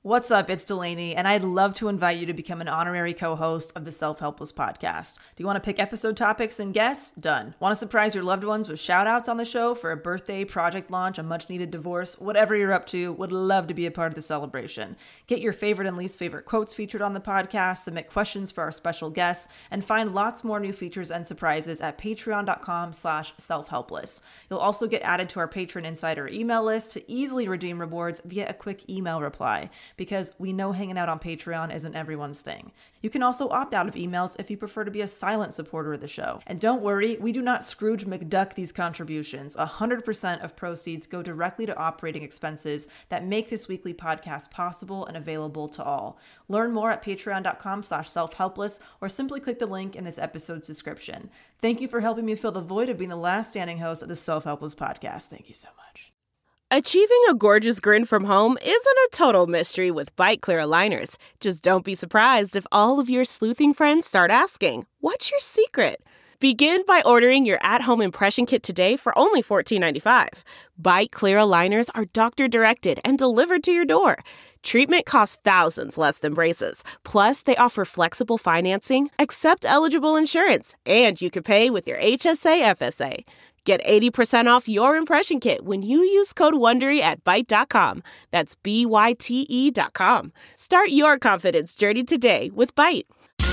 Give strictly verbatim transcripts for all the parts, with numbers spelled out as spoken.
What's up? It's Delaney, and I'd love to invite you to become an honorary co-host of the Self-Helpless podcast. Do you want to pick episode topics and guests? Done. Want to surprise your loved ones with shout-outs on the show for a birthday, project launch, a much-needed divorce? Whatever you're up to, would love to be a part of the celebration. Get your favorite and least favorite quotes featured on the podcast, submit questions for our special guests, and find lots more new features and surprises at patreon.com slash self-helpless. You'll also get added to our Patron Insider email list to easily redeem rewards via a quick email reply, because we know hanging out on Patreon isn't everyone's thing. You can also opt out of emails if you prefer to be a silent supporter of the show. And don't worry, we do not Scrooge McDuck these contributions. one hundred percent of proceeds go directly to operating expenses that make this weekly podcast possible and available to all. Learn more at patreon.com slash self-helpless or simply click the link in this episode's description. Thank you for helping me fill the void of being the last standing host of the Self-Helpless podcast. Thank you so much. Achieving a gorgeous grin from home isn't a total mystery with Byte Clear aligners. Just don't be surprised if all of your sleuthing friends start asking, "What's your secret?" Begin by ordering your at-home impression kit today for only fourteen ninety-five. Byte Clear aligners are doctor-directed and delivered to your door. Treatment costs thousands less than braces. Plus, they offer flexible financing, accept eligible insurance, and you can pay with your H S A F S A. Get eighty percent off your impression kit when you use code WONDERY at byte dot com. That's B Y T E dot com. Start your confidence journey today with Byte.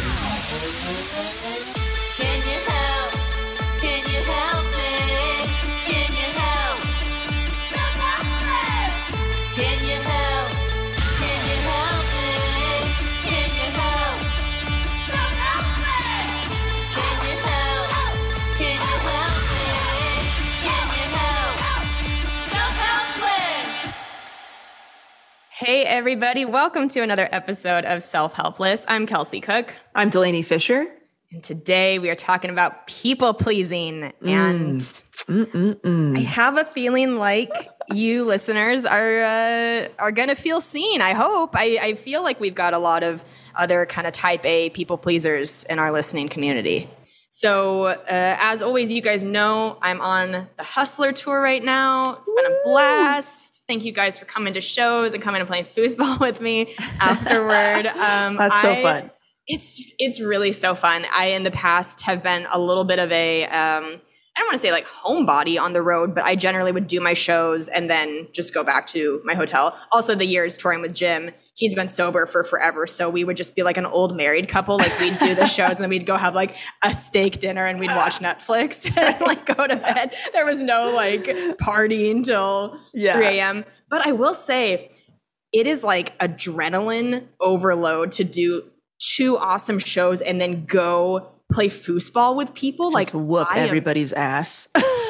Can you help? Can you help me? Can you help? Self-helpless! Can you help? Can you help me? Can you help? Self-helpless! Can you help? Can you help me? Can you help? Self-helpless! Hey, everybody. Welcome to another episode of Self-Helpless. I'm Kelsey Cook. I'm Delaney Fisher. And today we are talking about people-pleasing. And Mm-mm-mm. I have a feeling like you listeners are uh, are going to feel seen, I hope. I, I feel like we've got a lot of other kind of type A people-pleasers in our listening community. So, uh, as always, you guys know I'm on the Hustler Tour right now. It's been a blast. Thank you guys for coming to shows and coming and playing foosball with me afterward. Um, That's so I- fun. It's it's really so fun. I, in the past, have been a little bit of a, um, I don't want to say like homebody on the road, but I generally would do my shows and then just go back to my hotel. Also, the years touring with Jim, he's been sober for forever. So we would just be like an old married couple. Like we'd do the shows and then we'd go have like a steak dinner and we'd watch Netflix and like go to bed. There was no like partying till Yeah. three a.m. But I will say it is like adrenaline overload to do two awesome shows and then go play foosball with people. Like like whoop I am everybody's ass.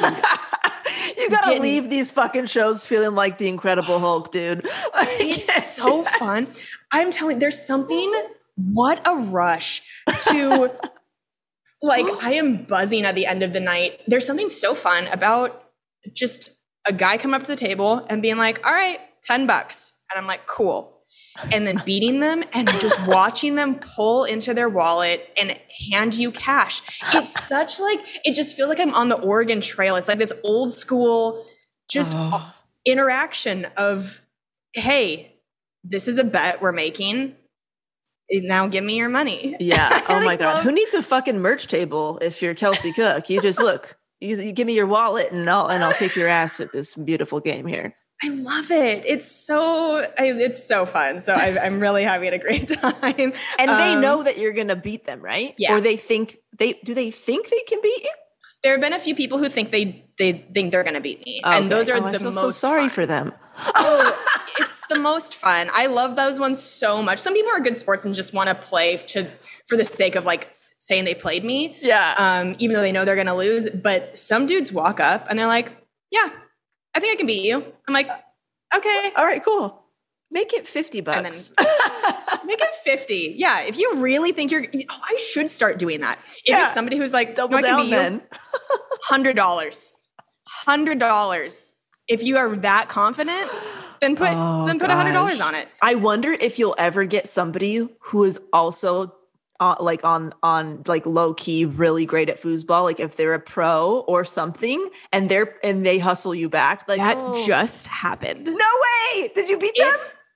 You gotta Getting- leave these fucking shows feeling like the Incredible Hulk, dude. Like, It's so fun. I'm telling you, there's something, what a rush to, like, I am buzzing at the end of the night. There's something so fun about just a guy coming up to the table and being like, all right, ten bucks. And I'm like, cool. And then beating them and just watching them pull into their wallet and hand you cash. It's such like, it just feels like I'm on the Oregon Trail. It's like this old school just Oh. interaction of, hey, this is a bet we're making. Now give me your money. Yeah. Oh my Like, God. love- Who needs a fucking merch table if you're Kelsey Cook? You just look, you, you give me your wallet and I'll, and I'll kick your ass at this beautiful game here. I love it. It's so, I, it's so fun. So I, I'm really having a great time. And they Um, know that you're going to beat them, right? Yeah. Or they think they, do they think they can beat you? There have been a few people who think they they think they're going to beat me, Okay. and those are Oh, I the feel most so sorry fun. for them. Oh, it's the most fun. I love those ones so much. Some people are good sports and just want to play to for the sake of like saying they played me. Yeah. Um, even though they know they're going to lose. But some dudes walk up and they're like, "Yeah, I think I can beat you." I'm like, "Okay." All right, cool. Make it fifty And then bucks. make it fifty. Yeah, if you really think you're, oh, I should start doing that. If Yeah. it's somebody who's like, Double "No, I can down beat then. you," hundred dollars, hundred dollars. If you are that confident, then put Oh, then put a hundred dollars gosh. on it. I wonder if you'll ever get somebody who is also uh, like on on like low key really great at foosball, like if they're a pro or something, and they're and they hustle you back. Like That oh. just happened. no way! Did you beat them? It-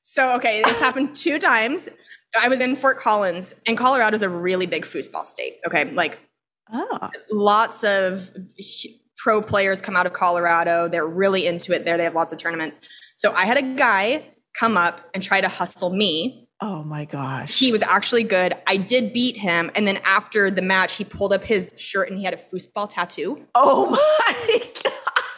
So, okay, this happened two times. I was in Fort Collins, and Colorado is a really big foosball state. Okay, like Oh. lots of pro players come out of Colorado. They're really into it there. They have lots of tournaments. So I had a guy come up and try to hustle me. Oh my gosh. He was actually good. I did beat him. And then after the match, he pulled up his shirt and he had a foosball tattoo. Oh my God.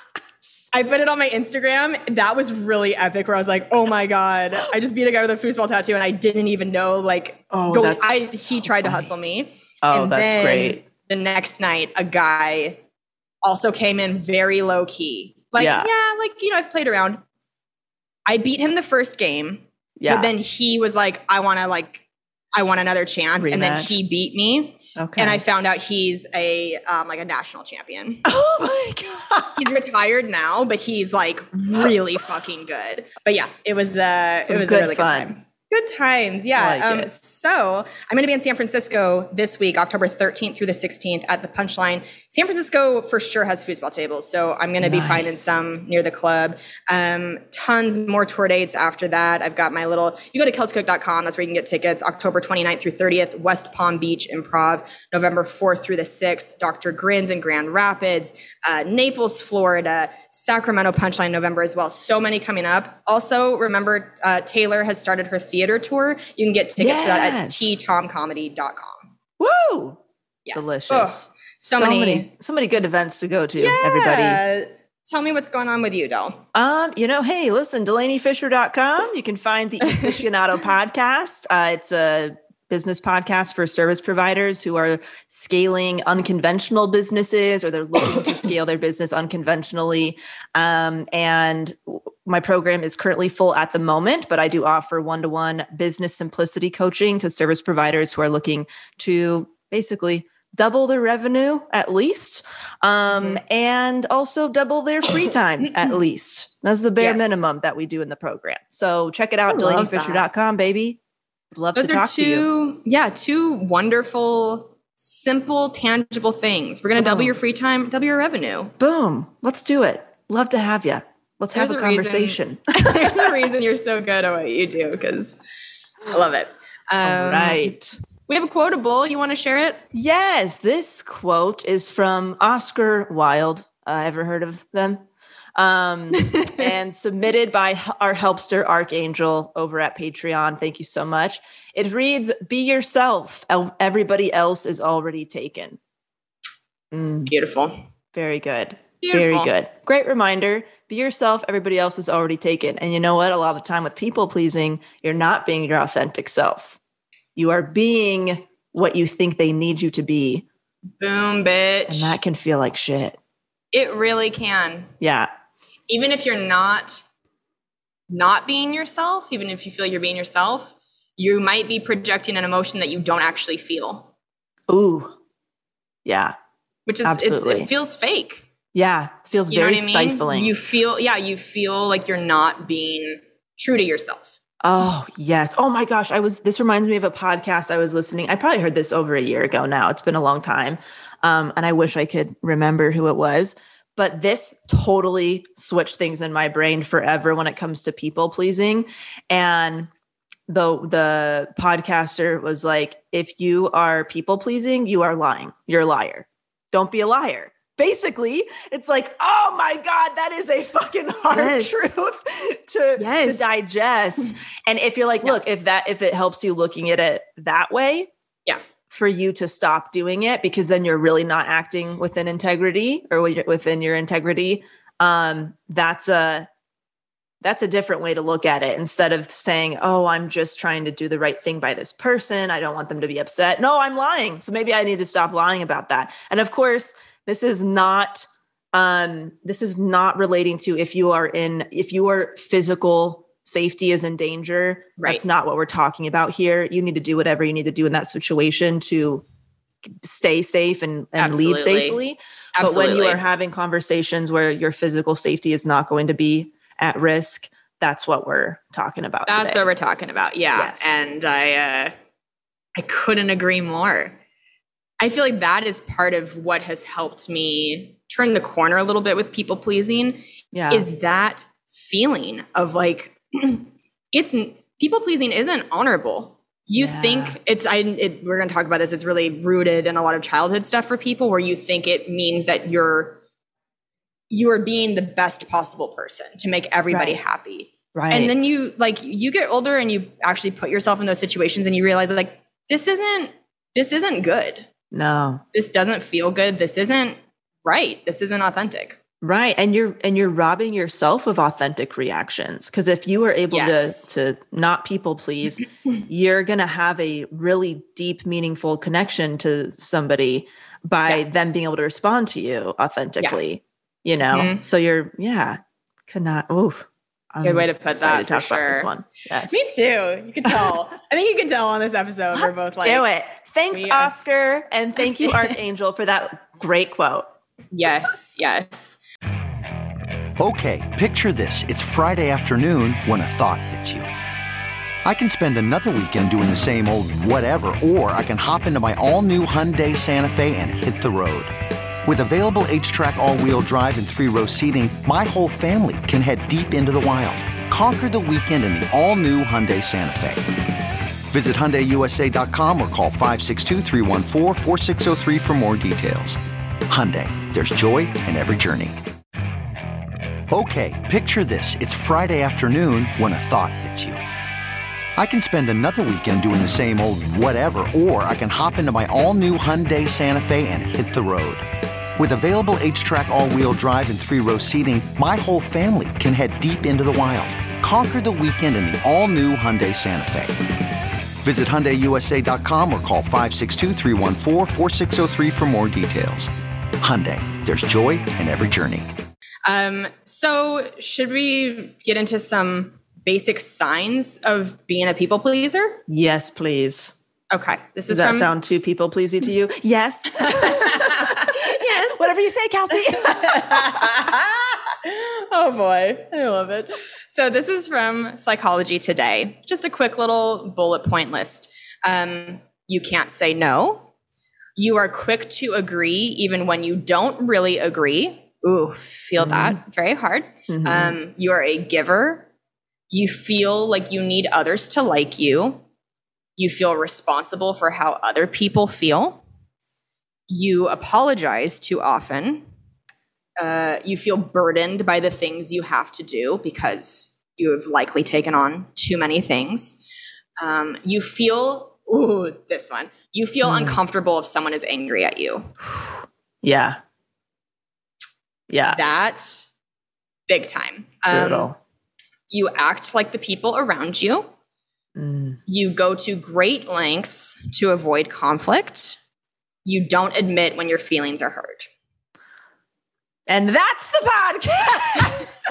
I put it on my Instagram. That was really epic where I was like, oh my God, I just beat a guy with a foosball tattoo and I didn't even know, like, Oh, go, that's I, so he tried to funny. hustle me. Oh, And that's then great. The next night, a guy also came in very low key. Like, Yeah. yeah, like, you know, I've played around. I beat him the first game. Yeah. But then he was like, I want to like, I want another chance. And then Rematch. he beat me. Okay. And I found out he's a, um, like a national champion. Oh my God. He's retired now, but he's like really fucking good. But yeah, it was, uh, Some it was good a really fun. good time. Good times. Yeah. I like um, it. so I'm going to be in San Francisco this week, October thirteenth through the sixteenth at the Punchline. San Francisco for sure has foosball tables. So I'm going to be Nice. finding some near the club. Um, tons more tour dates after that. I've got my little, you go to kelsey cook dot com. That's where you can get tickets. October twenty-ninth through thirtieth, West Palm Beach Improv. November fourth through the sixth, Doctor Grins in Grand Rapids, uh, Naples, Florida, Sacramento Punchline November as well. So many coming up. Also, remember, uh, Taylor has started her theater tour. You can get tickets for that at Yes. t tom comedy dot com. Woo. Yes. Delicious. Oh, so, many. so many good events to go to, Yeah. everybody. Tell me what's going on with you, Del. Um, you know, hey, listen, delaney fisher dot com. You can find the Aficionado podcast. Uh, it's a business podcast for service providers who are scaling unconventional businesses or they're looking to scale their business unconventionally. Um, and my program is currently full at the moment, but I do offer one-to-one business simplicity coaching to service providers who are looking to basically double their revenue at least, um, Mm-hmm. and also double their free time at least. That's the bare Yes. minimum that we do in the program. So check it out, I delaney love fisher that. dot com, baby. Love Those to are talk to you. two, yeah, two wonderful, simple, tangible things. We're going to double Oh. your free time, double your revenue. Boom. Let's do it. Love to have you. Let's have There's a a reason- conversation. There's a reason you're so good at what you do because I love it. Um, All right. We have a quotable. You want to share it? Yes, this quote is from Oscar Wilde. Uh, ever heard of them? Um, and submitted by h- our helpster Archangel over at Patreon. Thank you so much. It reads, "Be yourself. El- Everybody else is already taken." Mm, Beautiful. very good. Beautiful. Very good. Great reminder. Be yourself. Everybody else is already taken. And you know what? A lot of the time with people pleasing, you're not being your authentic self. You are being what you think they need you to be. Boom, bitch. And that can feel like shit. It really can. Yeah. Even if you're not not being yourself, even if you feel you're being yourself, you might be projecting an emotion that you don't actually feel, Ooh. Yeah. which is it's, Absolutely. it feels fake. Yeah. Feels You know very what I mean? stifling. You feel, yeah, you feel like you're not being true to yourself. Oh, yes. Oh my gosh. I was, this reminds me of a podcast I was listening. I probably heard this over a year ago now. It's been a long time. Um, and I wish I could remember who it was, but this totally switched things in my brain forever when it comes to people pleasing. And the, the podcaster was like, if you are people pleasing, you are lying. You're a liar. Don't be a liar. Basically, it's like, oh my God, that is a fucking hard Yes. truth to, Yes. to digest. And if you're like, Yeah. look, if that, if it helps you looking at it that way, Yeah. for you to stop doing it, because then you're really not acting within integrity or within your integrity. Um, that's a, that's a different way to look at it. Instead of saying, oh, I'm just trying to do the right thing by this person. I don't want them to be upset. No, I'm lying. So maybe I need to stop lying about that. And of course, this is not, um, this is not relating to if you are in, if your physical safety is in danger. Right. That's not what we're talking about here. You need to do whatever you need to do in that situation to stay safe and, and lead Absolutely. safely. Absolutely. But when you are having conversations where your physical safety is not going to be at risk, that's what we're talking about That's today. what we're talking about. Yeah. Yes. And I, uh, I couldn't agree more. I feel like that is part of what has helped me turn the corner a little bit with people pleasing yeah. is that feeling of like, it's, people pleasing isn't honorable. You Yeah. think it's, I, it, we're going to talk about this. It's really rooted in a lot of childhood stuff for people where you think it means that you're, you are being the best possible person to make everybody Right. happy. Right. And then you like, you get older and you actually put yourself in those situations and you realize like, this isn't, this isn't good. No. This doesn't feel good. This isn't right. This isn't authentic. Right. And you're and you're robbing yourself of authentic reactions. Because if you are able Yes. to to not people please, you're gonna have a really deep, meaningful connection to somebody by Yeah. them being able to respond to you authentically. You know? Mhm. So you're yeah, cannot oof. I'm Good way to put excited that, to for talk about this sure. one. Yes. Me too. You can tell. I think you can tell on this episode. We're both like, Do it. Thanks, we are- Oscar. And thank you, Archangel, for that great quote. yes, yes. Okay, picture this. It's Friday afternoon when a thought hits you. I can spend another weekend doing the same old whatever, or I can hop into my all-new Hyundai Santa Fe and hit the road. With available H-Track all-wheel drive and three-row seating, my whole family can head deep into the wild. Conquer the weekend in the all-new Hyundai Santa Fe. Visit Hyundai U S A dot com or call five six two, three one four, four six zero three for more details. Hyundai, there's joy in every journey. Okay, picture this. It's Friday afternoon when a thought hits you. I can spend another weekend doing the same old whatever, or I can hop into my all-new Hyundai Santa Fe and hit the road. With available H-Track all-wheel drive and three-row seating, my whole family can head deep into the wild. Conquer the weekend in the all-new Hyundai Santa Fe. Visit Hyundai U S A dot com or call five six two, three one four, four six zero three for more details. Hyundai, there's joy in every journey. Um, so should we get into some basic signs of being a people pleaser? Yes, please. Okay. This Does is that from sound too people pleasy to you? Yes. yes. Whatever you say, Kelsey. Oh boy, I love it. So this is from Psychology Today. Just a quick little bullet point list. Um, you can't say no. You are quick to agree even when you don't really agree. Ooh, feel that very hard. Mhm. Um, you are a giver. You feel like you need others to like you. You feel responsible for how other people feel. You apologize too often. Uh, you feel burdened by the things you have to do because you have likely taken on too many things. Um, you feel, ooh, this one. You feel Mm. uncomfortable if someone is angry at you. Yeah. Yeah. That, big time. Um, Brutal. you act like the people around you. Mm. You go to great lengths to avoid conflict. You don't admit when your feelings are hurt. And that's the podcast.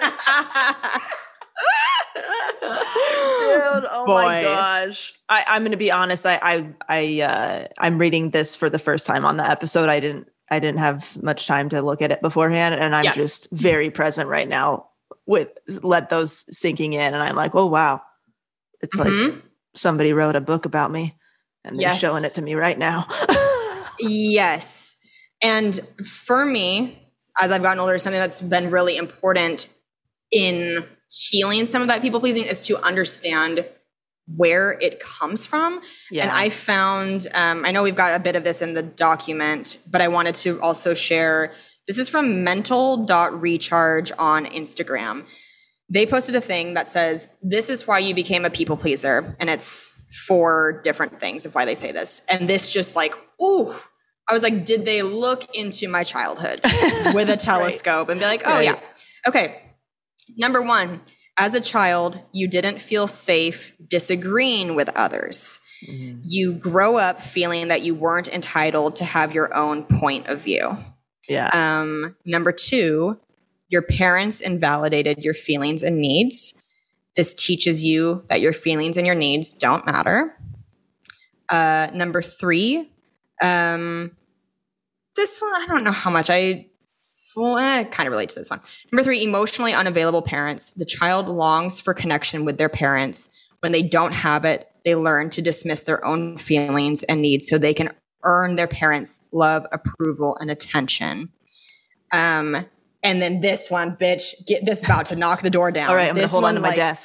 Dude, oh my Boy. gosh. I, I'm gonna be honest. I I I uh I'm reading this for the first time on the episode. I didn't I didn't have much time to look at it beforehand. And I'm Yeah. just very present right now with let those sinking in. And I'm like, oh wow. It's like Mhm. somebody wrote a book about me and they're Yes. showing it to me right now. Yes. And for me, as I've gotten older, something that's been really important in healing some of that people pleasing is to understand where it comes from. Yeah. And I found, um, I know we've got a bit of this in the document, but I wanted to also share, this is from mental dot recharge on Instagram. They posted a thing that says, this is why you became a people pleaser. And it's four different things of why they say this. And this just like, ooh, I was like, did they look into my childhood with a telescope and be like, oh Right. yeah. Okay. Number one, as a child, you didn't feel safe disagreeing with others. Mhm. You grow up feeling that you weren't entitled to have your own point of view. Yeah. Um, number two, your parents invalidated your feelings and needs. This teaches you that your feelings and your needs don't matter. Uh, number three, um, this one, I don't know how much I well, eh, kind of relate to this one. Number three, emotionally unavailable parents. The child longs for connection with their parents. When they don't have it, they learn to dismiss their own feelings and needs so they can earn their parents' love, approval, and attention. Um, and then this one, bitch, get this about to knock the door down. All right, I'm gonna This hold on one, to my like, desk.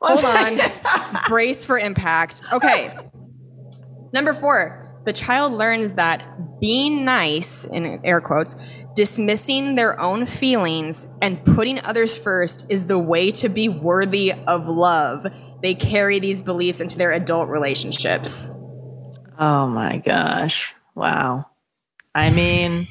Hold on. Brace for impact. Okay. Number four, the child learns that being nice, in air quotes, dismissing their own feelings and putting others first is the way to be worthy of love. They carry these beliefs into their adult relationships. Oh my gosh. Wow. I mean,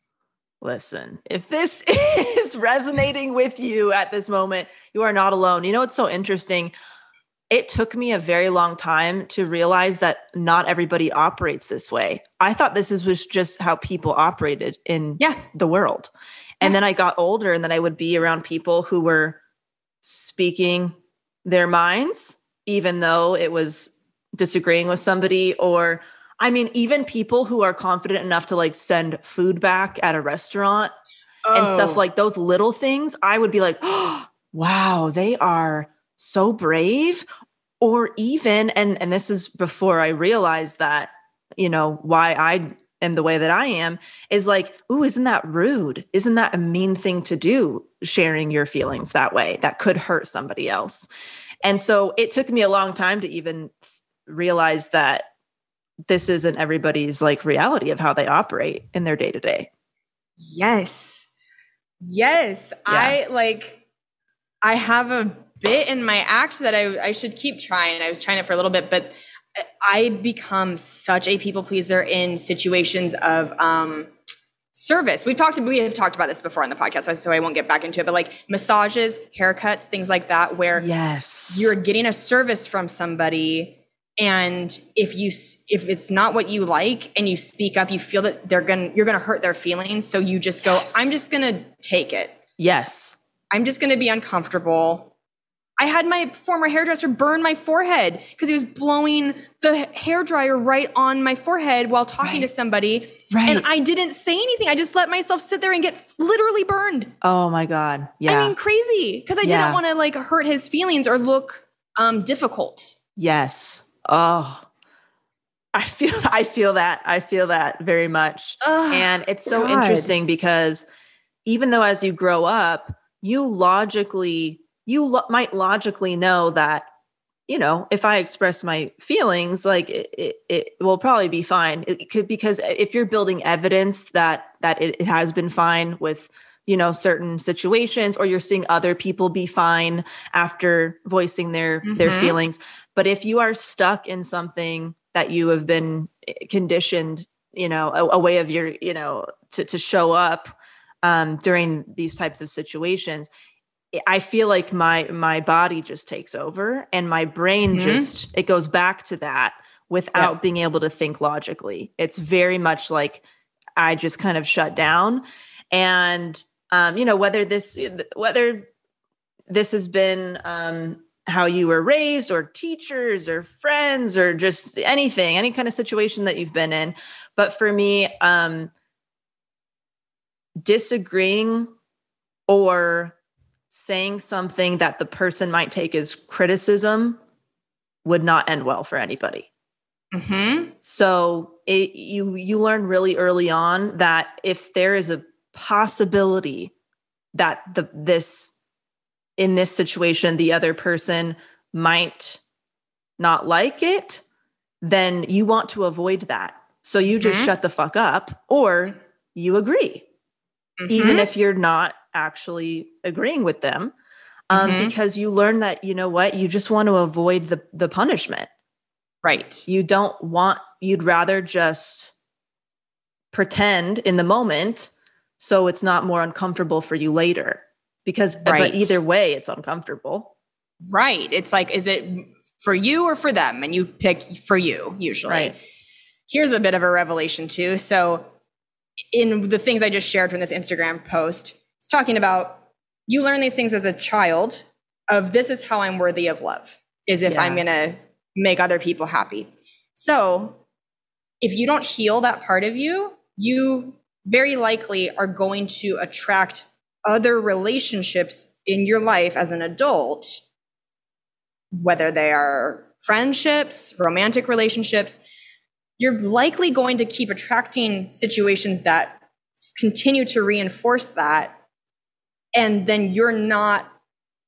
listen, if this is resonating with you at this moment, you are not alone. You know, it's so interesting. It took me a very long time to realize that not everybody operates this way. I thought this is, was just how people operated in Yeah. the world. And Yeah. then I got older and then I would be around people who were speaking their minds, even though it was disagreeing with somebody. Or, I mean, even people who are confident enough to like send food back at a restaurant and stuff like those little things, I would be like, oh, wow, they are so brave. Or even, and, and this is before I realized that, you know, why I am the way that I am, is like, ooh, isn't that rude? Isn't that a mean thing to do? Sharing your feelings that way, that could hurt somebody else. And so it took me a long time to even realize that this isn't everybody's like reality of how they operate in their day to day. Yes. Yes. Yeah. I like, I have a bit in my act that I, I should keep trying. I was trying it for a little bit, but I become such a people pleaser in situations of um, service. We've talked, we have talked about this before on the podcast, so, so I won't get back into it, but like massages, haircuts, things like that, where yes, you're getting a service from somebody. And if you, if it's not what you like and you speak up, you feel that they're going to, you're going to hurt their feelings. So you just go, Yes. I'm just going to take it. yes, I'm just going to be uncomfortable. I had my former hairdresser burn my forehead because he was blowing the hairdryer right on my forehead while talking Right. to somebody. Right. And I didn't say anything. I just let myself sit there and get literally burned. Oh my God. Yeah. I mean, crazy. Because I Yeah. didn't want to like hurt his feelings or look um, difficult. Yes. Oh, I feel, I feel that. I feel that very much. Ugh, And it's so God. interesting because even though as you grow up, you logically, you lo- might logically know that, you know, if I express my feelings, like it, it, it will probably be fine. It could, because if you're building evidence that, that it, it has been fine with, you know, certain situations, or you're seeing other people be fine after voicing their, their Mhm. feelings. But if you are stuck in something that you have been conditioned, you know, a, a way of your, you know, to, to show up um, during these types of situations, I feel like my, my body just takes over and my brain Mhm. just, it goes back to that without Yeah. being able to think logically. It's very much like I just kind of shut down. And, um, you know, whether this, whether this has been, um, how you were raised or teachers or friends or just anything, any kind of situation that you've been in. But for me, um, disagreeing or saying something that the person might take as criticism would not end well for anybody. Mm-hmm. So it, you, you learn really early on that if there is a possibility that the, this, in this situation, the other person might not like it, then you want to avoid that. So you just Mhm. shut the fuck up, or you agree, even if you're not actually agreeing with them, um, Mhm. because you learn that, you know what, you just want to avoid the, the punishment. Right. You don't want, you'd rather just pretend in the moment so it's not more uncomfortable for you later. Because, Right. but either way, it's uncomfortable. Right. It's like, is it for you or for them? And you pick for you, usually. Right. Here's a bit of a revelation too. So in the things I just shared from this Instagram post, it's talking about, you learn these things as a child of, this is how I'm worthy of love, is if Yeah. I'm going to make other people happy. So if you don't heal that part of you, you very likely are going to attract other relationships in your life as an adult, whether they are friendships, romantic relationships. You're likely going to keep attracting situations that continue to reinforce that. And then you're not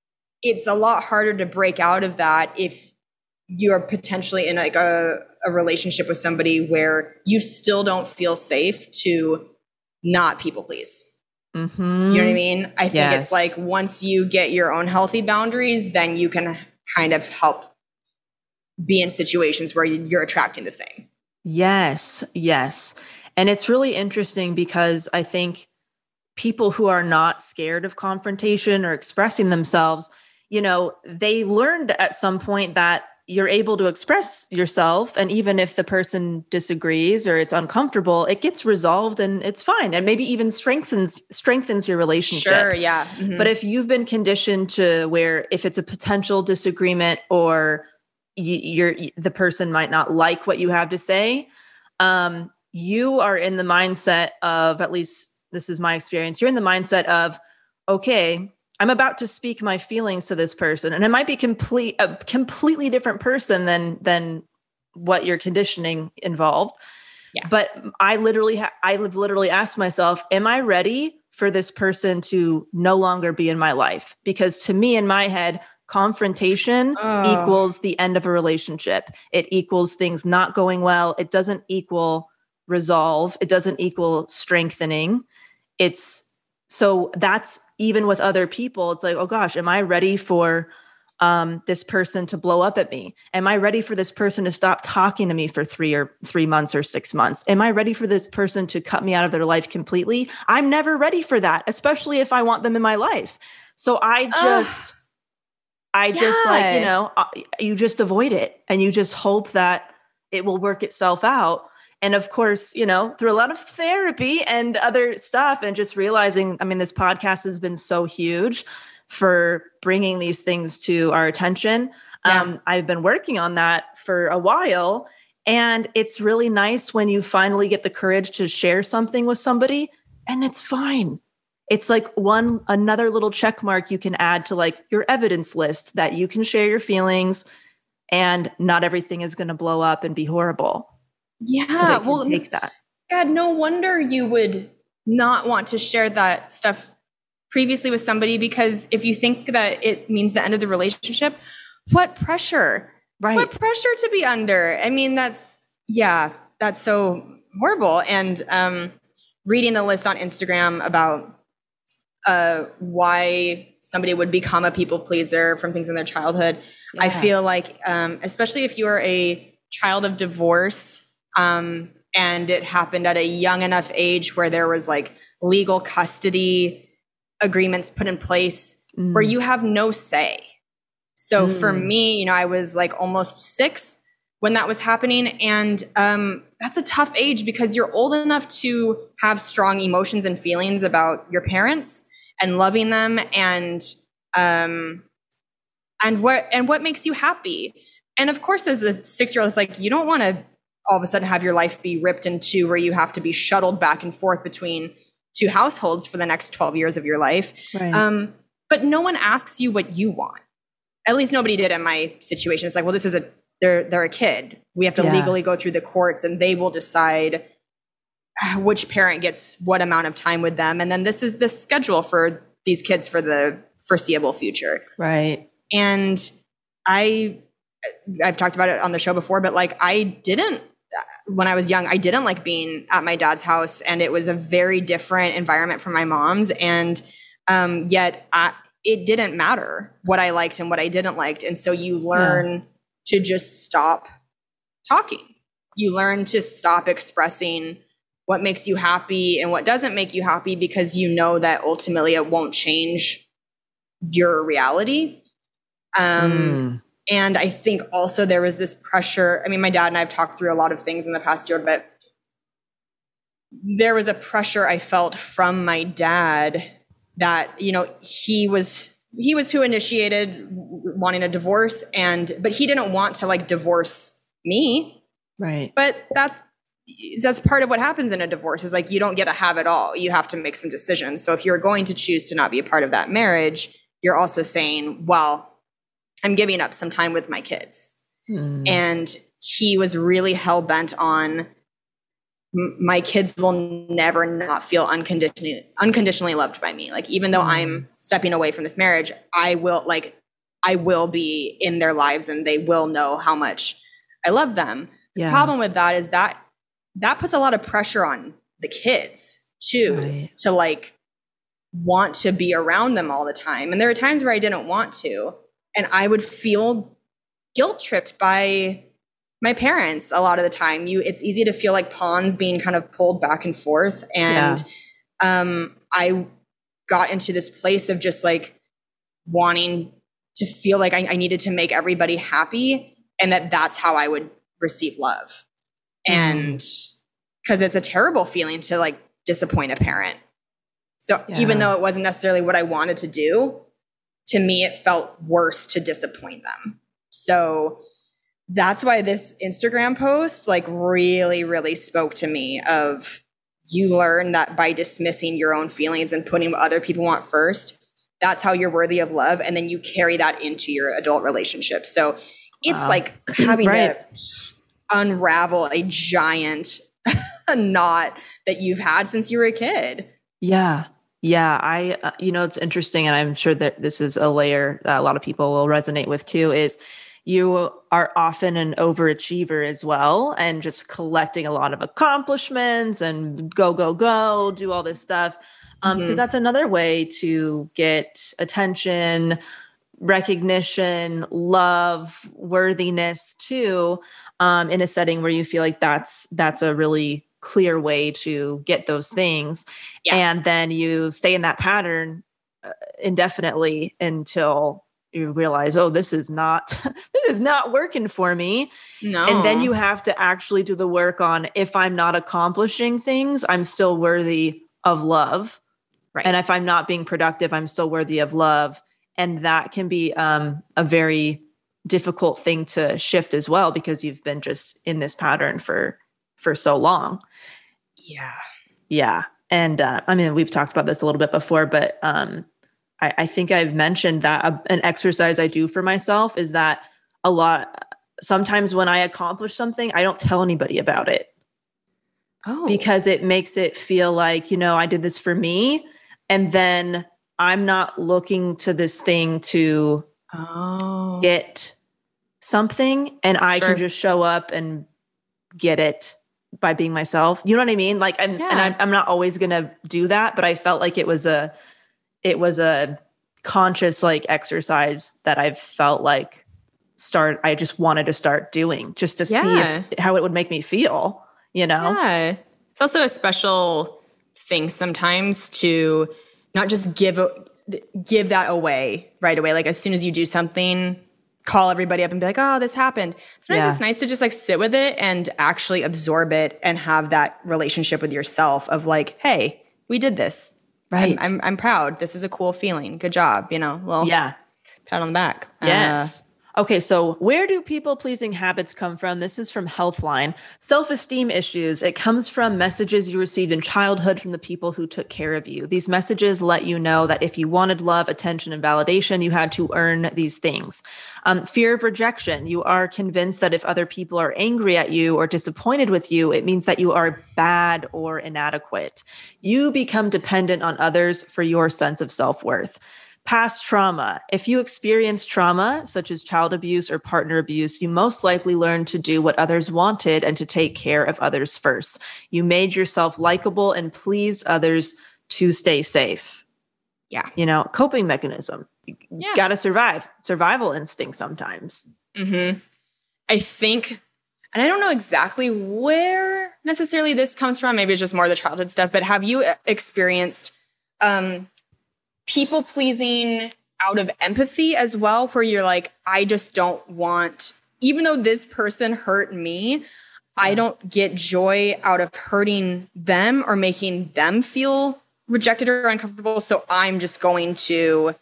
it's a lot harder to break out of that if you're potentially in like a, a relationship with somebody where you still don't feel safe to not people please. Mm-hmm. You know what I mean? I think Yes. it's like once you get your own healthy boundaries, then you can kind of help be in situations where you're attracting the same. Yes, yes. And it's really interesting because I think people who are not scared of confrontation or expressing themselves, you know, they learned at some point that you're able to express yourself. And even if the person disagrees or it's uncomfortable, it gets resolved and it's fine. And maybe even strengthens, strengthens your relationship. Sure, yeah. Mhm. But if you've been conditioned to where if it's a potential disagreement or y- you're, the person might not like what you have to say, um, you are in the mindset of, at least this is my experience, you're in the mindset of, okay, I'm about to speak my feelings to this person. And it might be complete, a completely different person than, than what your conditioning involved. Yeah. But I literally, ha- I have literally asked myself, am I ready for this person to no longer be in my life? Because to me, in my head, confrontation Oh. equals the end of a relationship. It equals things not going well. It doesn't equal resolve. It doesn't equal strengthening. It's so that's even with other people. It's like, oh gosh, am I ready for um, this person to blow up at me? Am I ready for this person to stop talking to me for three or three months or six months? Am I ready for this person to cut me out of their life completely? I'm never ready for that, especially if I want them in my life. So I just, I just like, you Yeah. know, uh, you just avoid it and you just hope that it will work itself out. And of course, you know, through a lot of therapy and other stuff and just realizing, I mean, this podcast has been so huge for bringing these things to our attention. Yeah. Um, I've been working on that for a while. And it's really nice when you finally get the courage to share something with somebody and it's fine. It's like one, another little check mark you can add to like your evidence list that you can share your feelings and not everything is going to blow up and be horrible. Yeah. But it can Well, take that. God, no wonder you would not want to share that stuff previously with somebody, because if you think that it means the end of the relationship, what pressure? Right. What pressure to be under? I mean, that's, yeah, that's so horrible. And um, reading the list on Instagram about uh, why somebody would become a people pleaser from things in their childhood, I Yeah. feel like, um, especially if you're a child of divorce, um, and it happened at a young enough age where there was like legal custody agreements put in place Mm. where you have no say. So Mm. for me, you know, I was like almost six when that was happening. And um, that's a tough age because you're old enough to have strong emotions and feelings about your parents and loving them and um, and what and what makes you happy. And of course, as a six-year-old, it's like you don't want to all of a sudden have your life be ripped in two where you have to be shuttled back and forth between two households for the next twelve years of your life. Right. Um, but no one asks you what you want. At least nobody did in my situation. It's like, well, this is a, they're, they're a kid. We have to Yeah. legally go through the courts and they will decide which parent gets what amount of time with them. And then this is the schedule for these kids for the foreseeable future. Right. And I, I've talked about it on the show before, but like I didn't, when I was young, I didn't like being at my dad's house, and it was a very different environment from my mom's. And um, yet I, it didn't matter what I liked and what I didn't like. And so you learn to just stop talking. You learn to stop expressing what makes you happy and what doesn't make you happy, because you know that ultimately it won't change your reality. Um, Mm. And I think also there was this pressure. I mean, my dad and I have talked through a lot of things in the past year, but there was a pressure I felt from my dad that, you know, he was, he was who initiated wanting a divorce, and, but he didn't want to like divorce me. Right. But that's, that's part of what happens in a divorce, is like, you don't get to have it all. You have to make some decisions. So if you're going to choose to not be a part of that marriage, you're also saying, well, I'm giving up some time with my kids. Mm. And he was really hell bent on m- my kids will never not feel unconditionally, unconditionally loved by me. Like, even though Mm. I'm stepping away from this marriage, I will, like, I will be in their lives and they will know how much I love them. Yeah. The problem with that is that that puts a lot of pressure on the kids too, Right. to like want to be around them all the time. And there are times where I didn't want to, and I would feel guilt tripped by my parents a lot of the time. You, it's easy to feel like pawns being kind of pulled back and forth. And yeah. um, I got into this place of just like wanting to feel like I, I needed to make everybody happy, and that that's how I would receive love. Mm. And because it's a terrible feeling to like disappoint a parent. So yeah. even though it wasn't necessarily what I wanted to do, to me, it felt worse to disappoint them. So that's why this Instagram post like really, really spoke to me of, you learn that by dismissing your own feelings and putting what other people want first, that's how you're worthy of love. And then you carry that into your adult relationship. So it's wow. like having right. to unravel a giant knot that you've had since you were a kid. Yeah. Yeah. I, uh, you know, it's interesting. And I'm sure that this is a layer that a lot of people will resonate with too, is you are often an overachiever as well, and just collecting a lot of accomplishments and go, go, go, do all this stuff. Um, because mm-hmm. that's another way to get attention, recognition, love, worthiness too, um, in a setting where you feel like that's, that's a really clear way to get those things. Yeah. And then you stay in that pattern uh, indefinitely until you realize, oh, this is not, this is not working for me. No. And then you have to actually do the work on, if I'm not accomplishing things, I'm still worthy of love. Right. And if I'm not being productive, I'm still worthy of love. And that can be um, a very difficult thing to shift as well, because you've been just in this pattern for, for so long. Yeah. Yeah. And uh, I mean, we've talked about this a little bit before, but um, I, I think I've mentioned that a, an exercise I do for myself is that a lot, sometimes when I accomplish something, I don't tell anybody about it. Oh. Because it makes it feel like, you know, I did this for me. And then I'm not looking to this thing to oh. get something, and I sure. can just show up and get it by being myself. You know what I mean? Like, I'm, yeah. and I'm, I'm not always going to do that, but I felt like it was a, it was a conscious like exercise that I've felt like start, I just wanted to start doing just to yeah. see if, how it would make me feel, you know? Yeah. It's also a special thing sometimes to not just give, give that away right away. Like as soon as you do something, call everybody up and be like, oh, this happened. Sometimes yeah. it's nice to just like sit with it and actually absorb it and have that relationship with yourself of like, hey, we did this. Right. I'm, I'm, I'm proud. This is a cool feeling. Good job. You know, well, yeah. pat on the back. Yes. Uh, Okay, so where do people-pleasing habits come from? This is from Healthline. Self-esteem issues. It comes from messages you received in childhood from the people who took care of you. These messages let you know that if you wanted love, attention, and validation, you had to earn these things. Um, fear of rejection. You are convinced that if other people are angry at you or disappointed with you, it means that you are bad or inadequate. You become dependent on others for your sense of self-worth. Past trauma. If you experience trauma, such as child abuse or partner abuse, you most likely learned to do what others wanted and to take care of others first. You made yourself likable and pleased others to stay safe. Yeah. You know, coping mechanism. You yeah. got to survive. Survival instinct sometimes. Mm-hmm. I think, and I don't know exactly where necessarily this comes from. Maybe it's just more of the childhood stuff, but have you experienced um, people pleasing out of empathy as well, where you're like, I just don't want, even though this person hurt me, I don't get joy out of hurting them or making them feel rejected or uncomfortable. So I'm just going to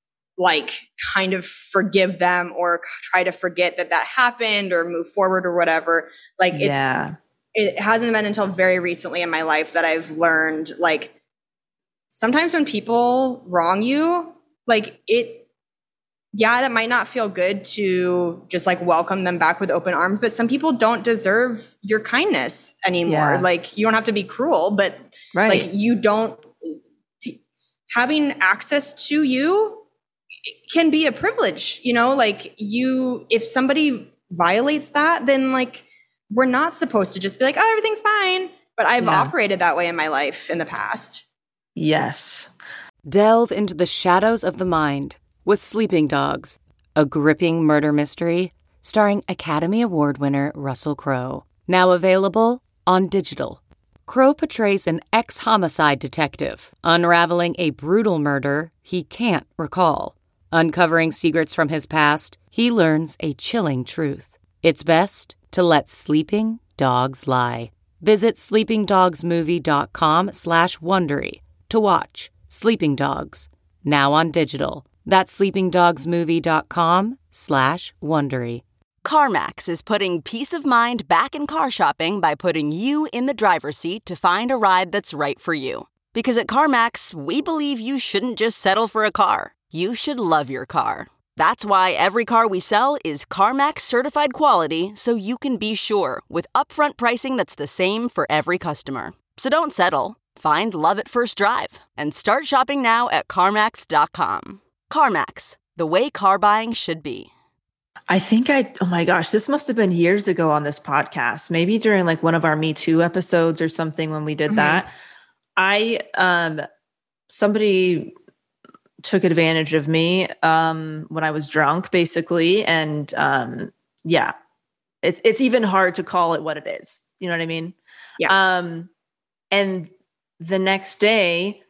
like kind of forgive them or try to forget that that happened or move forward or whatever. Like it's, yeah. it hasn't been until very recently in my life that I've learned like, sometimes when people wrong you, like it, yeah, that might not feel good to just like welcome them back with open arms, but some people don't deserve your kindness anymore. Yeah. Like you don't have to be cruel, but right. like you don't, having access to you can be a privilege, you know, like you, if somebody violates that, then like, we're not supposed to just be like, oh, everything's fine. But I've Yeah. operated that way in my life in the past. Yes. Delve into the shadows of the mind with Sleeping Dogs, a gripping murder mystery starring Academy Award winner Russell Crowe. Now available on digital. Crowe portrays an ex-homicide detective unraveling a brutal murder he can't recall. Uncovering secrets from his past, he learns a chilling truth. It's best to let sleeping dogs lie. Visit sleepingdogsmovie.com slash Wondery to watch Sleeping Dogs, now on digital. That's sleepingdogsmovie.com slash Wondery. CarMax is putting peace of mind back in car shopping by putting you in the driver's seat to find a ride that's right for you. Because at CarMax, we believe you shouldn't just settle for a car. You should love your car. That's why every car we sell is CarMax certified quality, so you can be sure with upfront pricing that's the same for every customer. So don't settle. Find love at first drive and start shopping now at CarMax dot com. CarMax, the way car buying should be. I think I, oh my gosh, this must have been years ago on this podcast, maybe during like one of our Me Too episodes or something when we did mm-hmm. that. I, um, somebody took advantage of me, um, when I was drunk basically. And, um, yeah, it's, it's even hard to call it what it is. You know what I mean? Yeah. Um, and the next day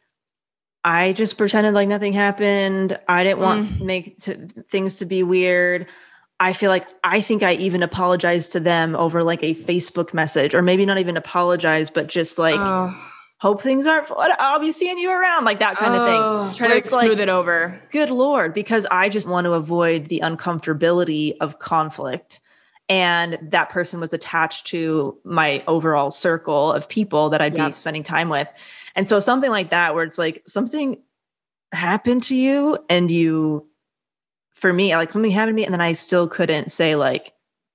I just pretended like nothing happened. I didn't want mm. make to, things to be weird. I feel like, I think I even apologized to them over like a Facebook message, or maybe not even apologize, but just like, oh. hope things aren't, I'll be seeing you around, like that kind oh, of thing. Try to smooth like, it over. Good Lord, because I just want to avoid the uncomfortability of conflict. And that person was attached to my overall circle of people that I'd yep. be spending time with. And so something like that, where it's like something happened to you and you, for me, like something happened to me and then I still couldn't say like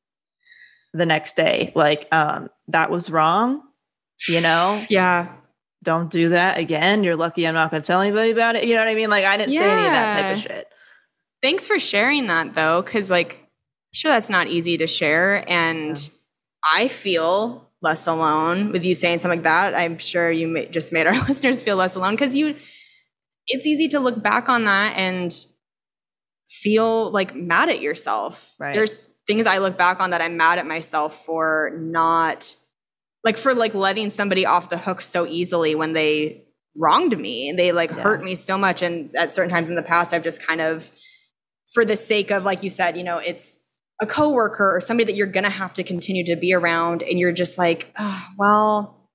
the next day, like, um, that was wrong, you know? Yeah. Don't do that again. You're lucky I'm not going to tell anybody about it. You know what I mean? Like I didn't yeah. say any of that type of shit. Thanks for sharing that though. Cause like, I'm sure that's not easy to share. And yeah. I feel less alone with you saying something like that. I'm sure you may, just made our listeners feel less alone. Cause you, it's easy to look back on that and feel like mad at yourself. Right. There's things I look back on that I'm mad at myself for not, like for like letting somebody off the hook so easily when they wronged me and they like yeah. hurt me so much. And at certain times in the past, I've just kind of, for the sake of, like you said, you know, it's a coworker or somebody that you're going to have to continue to be around. And you're just like, oh, well,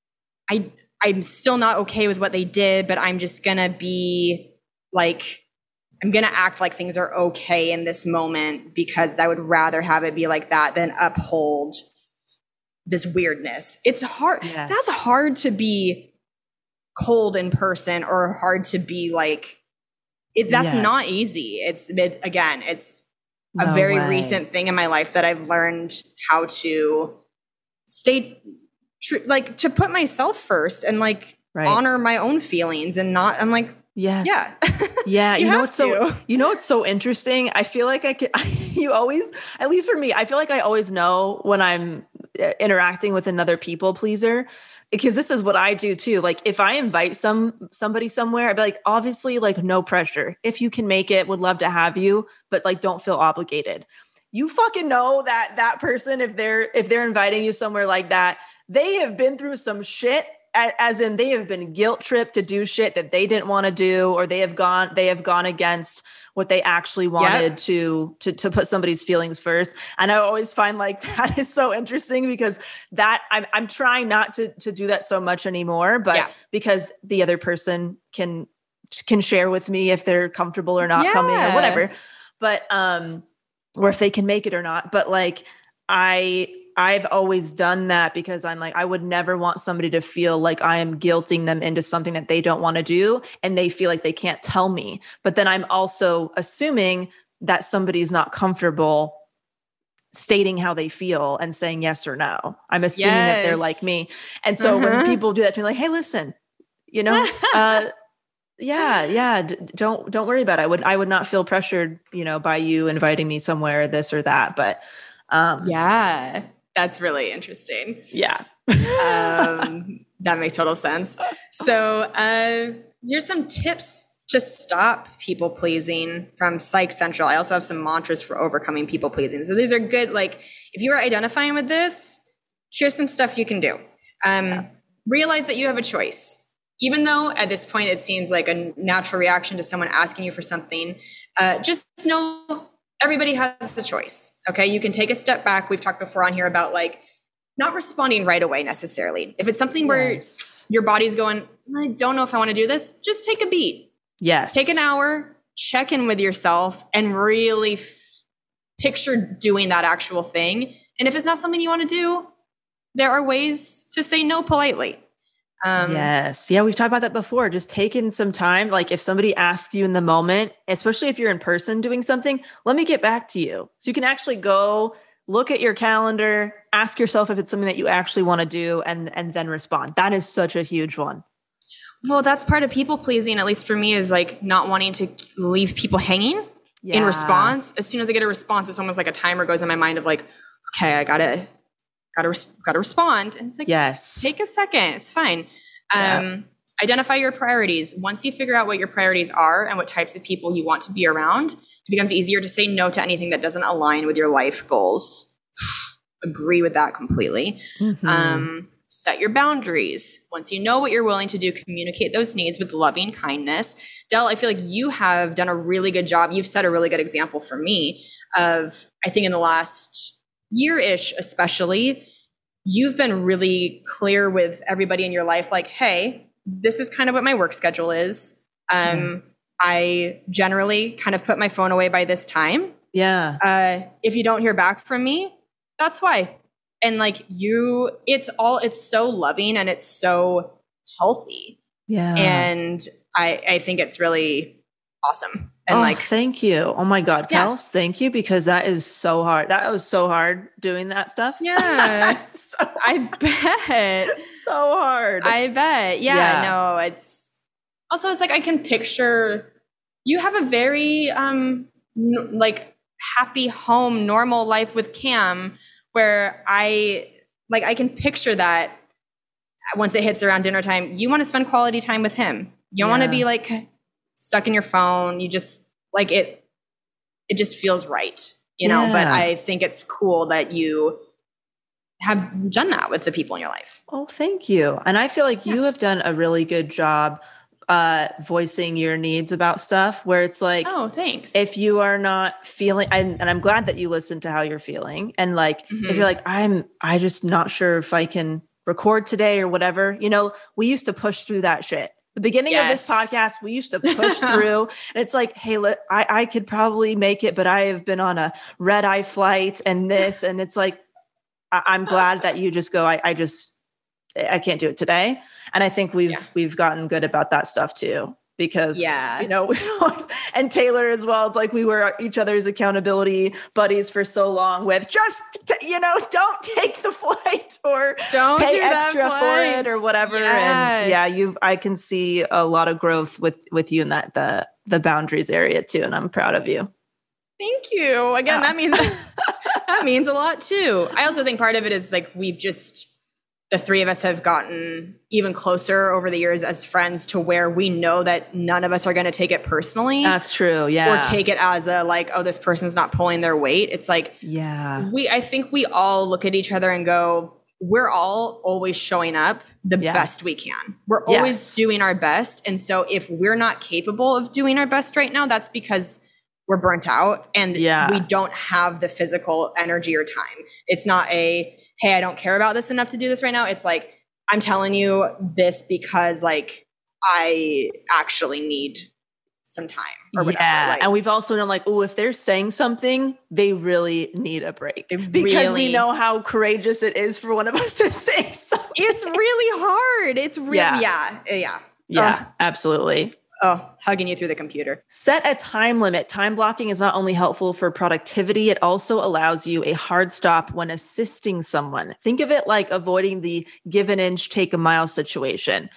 I, I'm still not okay with what they did, but I'm just going to be like, I'm going to act like things are okay in this moment because I would rather have it be like that than uphold this weirdness. It's hard. Yes. That's hard to be cold in person or hard to be like, it, that's yes. not easy. It's it, again, it's a no very way. recent thing in my life that I've learned how to stay true, like to put myself first and like right. honor my own feelings and not, I'm like, yes. yeah, yeah. you, you know, what's so, to. you know, it's so interesting. I feel like I could, you always, at least for me, I feel like I always know when I'm interacting with another people pleaser, because this is what I do too. Like if I invite some, somebody somewhere, I'd be like, obviously like no pressure. If you can make it, would love to have you, but like, don't feel obligated. You fucking know that that person, if they're, if they're inviting you somewhere like that, they have been through some shit, as in they have been guilt tripped to do shit that they didn't want to do, or they have gone, they have gone against what they actually wanted yep. to, to, to put somebody's feelings first. And I always find like that is so interesting because that I'm, I'm trying not to, to do that so much anymore, but yeah. because the other person can, can share with me if they're comfortable or not yeah. coming or whatever, but, um, or if they can make it or not. But like, I, I've always done that because I'm like, I would never want somebody to feel like I am guilting them into something that they don't want to do. And they feel like they can't tell me. But then I'm also assuming that somebody's not comfortable stating how they feel and saying yes or no. I'm assuming yes. that they're like me. And so uh-huh. when people do that to me, like, hey, listen, you know, uh, Yeah, yeah. D- don't don't worry about it. I would I would not feel pressured, you know, by you inviting me somewhere, this or that. But um, Yeah, that's really interesting. yeah. Um, that makes total sense. So, uh, here's some tips to stop people pleasing from Psych Central. I also have some mantras for overcoming people pleasing. So these are good. Like, if you are identifying with this, here's some stuff you can do. Um, yeah. Realize that you have a choice. Even though at this point it seems like a natural reaction to someone asking you for something, uh, just know everybody has the choice. Okay, you can take a step back. We've talked before on here about like not responding right away necessarily. If it's something where yes. your body's going, I don't know if I want to do this, just take a beat. Yes. Take an hour, check in with yourself, and really f- picture doing that actual thing. And if it's not something you want to do, there are ways to say no politely. Um, yes. Yeah. We've talked about that before. Just taking some time. Like if somebody asks you in the moment, especially if you're in person doing something, let me get back to you. So you can actually go look at your calendar, ask yourself if it's something that you actually want to do, and, and then respond. That is such a huge one. Well, that's part of people pleasing, at least for me, is like not wanting to leave people hanging yeah. in response. As soon as I get a response, it's almost like a timer goes in my mind of like, okay, I gotta, gotta, res- gotta respond. And it's like, yes, take a second. It's fine. Yeah. Um, identify your priorities. Once you figure out what your priorities are and what types of people you want to be around, it becomes easier to say no to anything that doesn't align with your life goals. Agree with that completely. Mm-hmm. Um, set your boundaries. Once you know what you're willing to do, communicate those needs with loving kindness. Del, I feel like you have done a really good job. You've set a really good example for me of, I think in the last year-ish especially, you've been really clear with everybody in your life, like, hey, this is kind of what my work schedule is. Um, mm. I generally kind of put my phone away by this time. Yeah. Uh, if you don't hear back from me, that's why. And like you, it's all, it's so loving and it's so healthy. Yeah. And I, I think it's really awesome. And oh, like, thank you. Oh my God, yeah. Kels, thank you. Because that is so hard. That was so hard doing that stuff. Yeah. so I bet. So hard. I bet. Yeah, yeah. No, it's also, it's like, I can picture you have a very, um, n- like happy home, normal life with Cam, where I like, I can picture that once it hits around dinner time, you want to spend quality time with him. You don't yeah. want to be like stuck in your phone. You just like it, it just feels right, you know, yeah. but I think it's cool that you have done that with the people in your life. Oh, thank you. And I feel like yeah. you have done a really good job uh, voicing your needs about stuff where it's like, oh, thanks. If you are not feeling, and, and I'm glad that you listen to how you're feeling. And like, mm-hmm. if you're like, I'm, I just not sure if I can record today or whatever, you know, we used to push through that shit. The beginning yes. of this podcast, we used to push through. And it's like, hey, let, I, I could probably make it, but I have been on a red eye flight and this, and it's like, I, I'm glad that you just go, I, I just, I can't do it today. And I think we've, yeah. we've gotten good about that stuff too, because, yeah. you know, we've always, and Taylor as well. It's like we were each other's accountability buddies for so long with just, t- you know, don't take the flight or don't pay do extra for it or whatever. Yeah. And yeah, you've, I can see a lot of growth with, with you in that, the, the boundaries area too. And I'm proud of you. Thank you. Again, oh. that means, that means a lot too. I also think part of it is like, we've just, the three of us have gotten even closer over the years as friends to where we know that none of us are going to take it personally. That's true. Yeah. Or take it as a like, oh, this person's not pulling their weight. It's like, yeah, we, I think we all look at each other and go, we're all always showing up the yeah. best we can. We're yes. always doing our best. And so if we're not capable of doing our best right now, that's because we're burnt out and yeah. we don't have the physical energy or time. It's not a, hey, I don't care about this enough to do this right now. It's like, I'm telling you this because like, I actually need some time or whatever. Yeah. Like, and we've also known like, oh, if they're saying something, they really need a break because really, we know how courageous it is for one of us to say something. It's really hard. It's really, yeah. Yeah. Yeah. yeah uh, absolutely. Oh, hugging you through the computer. Set a time limit. Time blocking is not only helpful for productivity, it also allows you a hard stop when assisting someone. Think of it like avoiding the give an inch, take a mile situation.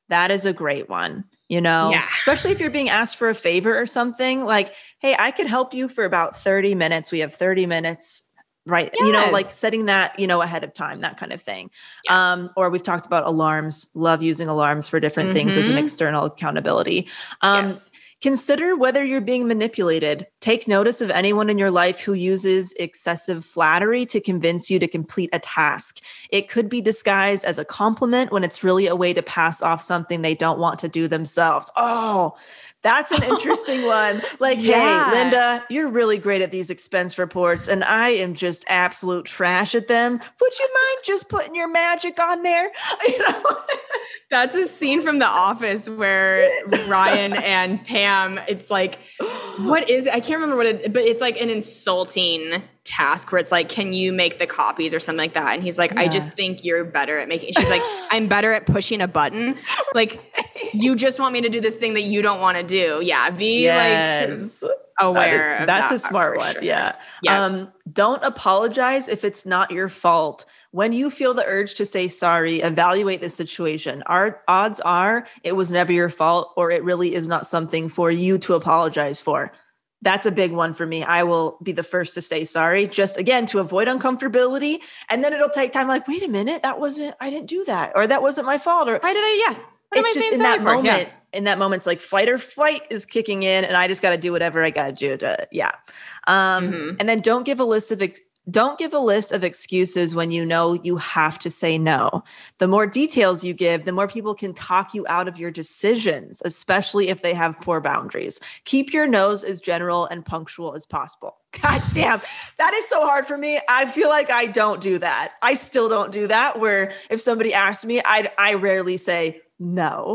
That is a great one, you know, Yeah. especially if you're being asked for a favor or something like, hey, I could help you for about thirty minutes. We have thirty minutes, right? You know, Yeah. like setting that, you know, ahead of time, that kind of thing. Um, or we've talked about alarms, love using alarms for different things as an Mhm. external accountability. Um, Yes. Consider whether you're being manipulated. Take notice of anyone in your life who uses excessive flattery to convince you to complete a task. It could be disguised as a compliment when it's really a way to pass off something they don't want to do themselves. Oh, that's an interesting one. Like, Yeah. hey, Linda, you're really great at these expense reports, and I am just absolute trash at them. Would you mind just putting your magic on there? You know? That's a scene from The Office where Ryan and Pam, it's like, what is it? I can't remember what it, but it's like an insulting task where it's like, can you make the copies or something like that? And he's like, I Yeah. just think you're better at making, she's like, I'm better at pushing a button. Like, you just want me to do this thing that you don't want to do. Yeah. Be Yes. like aware That is- of that's that a smart for one. sure. Yeah. Yeah. Um, don't apologize if it's not your fault. When you feel the urge to say sorry, evaluate the situation. Our odds are it was never your fault, or it really is not something for you to apologize for. That's a big one for me. I will be the first to say sorry, just again, to avoid uncomfortability. And then it'll take time like, wait a minute, that wasn't, I didn't do that. Or that wasn't my fault. Or Why did I, yeah. What am it's I just saying in sorry that for? moment, Yeah. in that moment, it's like fight or flight is kicking in, and I just got to do whatever I got to do to, yeah. Um, Mhm. And then don't give a list of, ex- don't give a list of excuses when you know you have to say no. The more details you give, the more people can talk you out of your decisions, especially if they have poor boundaries. Keep your no's as general and punctual as possible. God damn, that is so hard for me. I feel like I don't do that. I still don't do that, where if somebody asks me, I I rarely say no.